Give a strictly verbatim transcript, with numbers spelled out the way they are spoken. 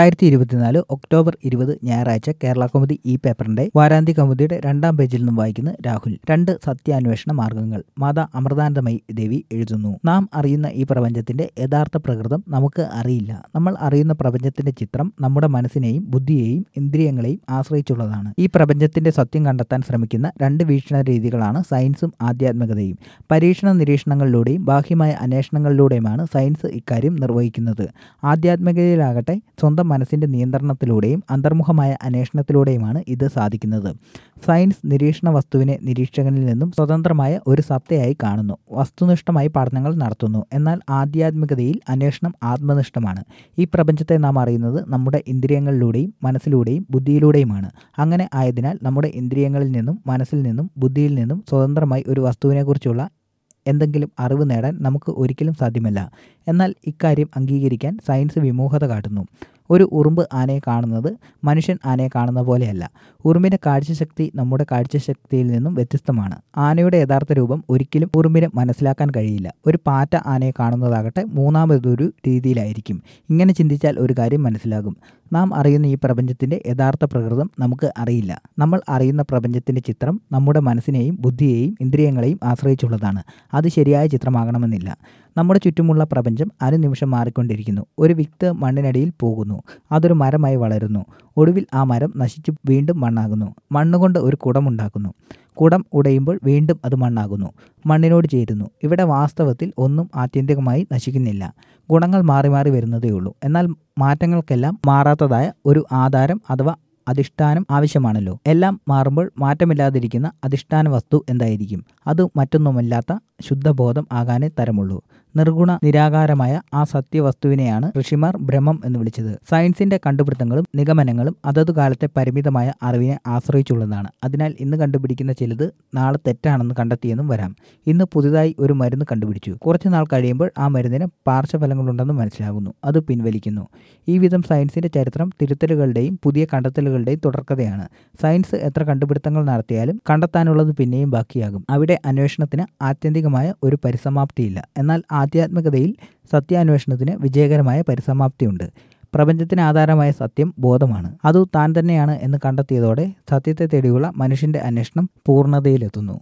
രണ്ടായിരത്തി ഇരുപത്തിനാല് ഒക്ടോബർ ഇരുപത് ഞായറാഴ്ച കേരള കൗമുദി ഈ പേപ്പറിന്റെ വാരാന്ത്യ കൗമുദിയുടെ രണ്ടാം പേജിൽ നിന്നും വായിക്കുന്ന രാഹുൽ. രണ്ട് സത്യാന്വേഷണ മാർഗങ്ങൾ. മാതാ അമൃതാനന്ദമയി ദേവി എഴുതുന്നു. നാം അറിയുന്ന ഈ പ്രപഞ്ചത്തിന്റെ യഥാർത്ഥ പ്രകൃതം നമുക്ക് അറിയില്ല. നമ്മൾ അറിയുന്ന പ്രപഞ്ചത്തിന്റെ ചിത്രം നമ്മുടെ മനസ്സിനെയും ബുദ്ധിയെയും ഇന്ദ്രിയങ്ങളെയും ആശ്രയിച്ചുള്ളതാണ്. ഈ പ്രപഞ്ചത്തിന്റെ സത്യം കണ്ടെത്താൻ ശ്രമിക്കുന്ന രണ്ട് വീക്ഷണ രീതികളാണ് സയൻസും ആധ്യാത്മികതയും. പരീക്ഷണ നിരീക്ഷണങ്ങളിലൂടെയും ബാഹ്യമായ അന്വേഷണങ്ങളിലൂടെയുമാണ് സയൻസ് ഇക്കാര്യം നിർവഹിക്കുന്നത്. ആധ്യാത്മികതയിലാകട്ടെ സ്വന്തം മനസ്സിന്റെ നിയന്ത്രണത്തിലൂടെയും അന്തർമുഖമായ അന്വേഷണത്തിലൂടെയുമാണ് ഇത് സാധിക്കുന്നത്. സയൻസ് നിരീക്ഷണ വസ്തുവിനെ നിരീക്ഷകനിൽ നിന്നും സ്വതന്ത്രമായ ഒരു സത്തയായി കാണുന്നു, വസ്തുനിഷ്ഠമായി പഠനങ്ങൾ നടത്തുന്നു. എന്നാൽ ആധ്യാത്മികതയിൽ അന്വേഷണം ആത്മനിഷ്ഠമാണ്. ഈ പ്രപഞ്ചത്തെ നാം അറിയുന്നത് നമ്മുടെ ഇന്ദ്രിയങ്ങളിലൂടെയും മനസ്സിലൂടെയും ബുദ്ധിയിലൂടെയുമാണ്. അങ്ങനെ ആയതിനാൽ നമ്മുടെ ഇന്ദ്രിയങ്ങളിൽ നിന്നും മനസ്സിൽ നിന്നും ബുദ്ധിയിൽ നിന്നും സ്വതന്ത്രമായി ഒരു വസ്തുവിനെക്കുറിച്ചുള്ള എന്തെങ്കിലും അറിവ് നേടാൻ നമുക്ക് ഒരിക്കലും സാധ്യമല്ല. എന്നാൽ ഇക്കാര്യം അംഗീകരിക്കാൻ സയൻസ് വിമുഖത കാട്ടുന്നു. ഒരു ഉറുമ്പ് ആനയെ കാണുന്നത് മനുഷ്യൻ ആനയെ കാണുന്ന പോലെയല്ല. ഉറുമ്പിൻ്റെ കാഴ്ചശക്തി നമ്മുടെ കാഴ്ചശക്തിയിൽ നിന്നും വ്യത്യസ്തമാണ്. ആനയുടെ യഥാർത്ഥ രൂപം ഒരിക്കലും ഉറുമ്പിന് മനസ്സിലാക്കാൻ കഴിയില്ല. ഒരു പാറ്റ ആനയെ കാണുന്നതാകട്ടെ മൂന്നാമതൊരു രീതിയിലായിരിക്കും. ഇങ്ങനെ ചിന്തിച്ചാൽ ഒരു കാര്യം മനസ്സിലാകും. നാം അറിയുന്ന ഈ പ്രപഞ്ചത്തിൻ്റെ യഥാർത്ഥ പ്രകൃതം നമുക്ക് അറിയില്ല. നമ്മൾ അറിയുന്ന പ്രപഞ്ചത്തിൻ്റെ ചിത്രം നമ്മുടെ മനസ്സിനെയും ബുദ്ധിയെയും ഇന്ദ്രിയങ്ങളെയും ആശ്രയിച്ചുള്ളതാണ്. അത് ശരിയായ ചിത്രമാകണമെന്നില്ല. നമ്മുടെ ചുറ്റുമുള്ള പ്രപഞ്ചം അനുനിമിഷം മാറിക്കൊണ്ടിരിക്കുന്നു. ഒരു വിത്ത് മണ്ണിനടിയിൽ പോകുന്നു, അതൊരു മരമായി വളരുന്നു. ഒടുവിൽ ആ മരം നശിച്ച് വീണ്ടും മണ്ണാകുന്നു. മണ്ണുകൊണ്ട് ഒരു കുടമുണ്ടാക്കുന്നു. കുടം ഉടയുമ്പോൾ വീണ്ടും അത് മണ്ണാകുന്നു, മണ്ണിനോട് ചേരുന്നു. ഇവിടെ വാസ്തവത്തിൽ ഒന്നും ആത്യന്തികമായി നശിക്കുന്നില്ല. ഗുണങ്ങൾ മാറി മാറി വരുന്നതേയുള്ളൂ. എന്നാൽ മാറ്റങ്ങൾക്കെല്ലാം മാറാത്തതായ ഒരു ആധാരം അഥവാ അധിഷ്ഠാനം ആവശ്യമാണല്ലോ. എല്ലാം മാറുമ്പോൾ മാറ്റമില്ലാതിരിക്കുന്ന അധിഷ്ഠാന വസ്തു എന്തായിരിക്കും? അത് മറ്റൊന്നുമല്ലാത്ത ശുദ്ധബോധം ആകാനേ തരമുള്ളൂ. നിർഗുണ നിരാകാരമായ ആ സത്യവസ്തുവിനെയാണ് ഋഷിമാർ ബ്രഹ്മം എന്ന് വിളിച്ചത്. സയൻസിന്റെ കണ്ടുപിടുത്തങ്ങളും നിഗമനങ്ങളും അതതു കാലത്തെ പരിമിതമായ അറിവിനെ ആശ്രയിച്ചുള്ളതാണ്. അതിനാൽ ഇന്ന് കണ്ടുപിടിക്കുന്ന ചിലത് നാളെ തെറ്റാണെന്ന് കണ്ടെത്തിയെന്നും വരാം. ഇന്ന് പുതുതായി ഒരു മരുന്ന് കണ്ടുപിടിച്ചു. കുറച്ചു നാൾ കഴിയുമ്പോൾ ആ മരുന്നിന് പാർശ്വഫലങ്ങളുണ്ടെന്ന് മനസ്സിലാകുന്നു. അത് പിൻവലിക്കുന്നു. ഈ വിധം സയൻസിന്റെ ചരിത്രം തിരുത്തലുകളുടെയും പുതിയ കണ്ടെത്തലുകളുടെയും തുടർക്കഥയാണ്. സയൻസ് എത്ര കണ്ടുപിടുത്തങ്ങൾ നടത്തിയാലും കണ്ടെത്താനുള്ളത് പിന്നെയും ബാക്കിയാകും. അവിടെ അന്വേഷണത്തിന് ആത്യന്തികമായ ഒരു പരിസമാപ്തിയില്ല. എന്നാൽ ആധ്യാത്മികതയിൽ സത്യാന്വേഷണത്തിന് വിജയകരമായ പരിസമാപ്തിയുണ്ട്. പ്രപഞ്ചത്തിന് ആധാരമായ സത്യം ബോധമാണ്. അത് താൻ തന്നെയാണ് എന്ന് കണ്ടെത്തിയതോടെ സത്യത്തെ തേടിയുള്ള മനുഷ്യന്റെ അന്വേഷണം പൂർണ്ണതയിലെത്തുന്നു.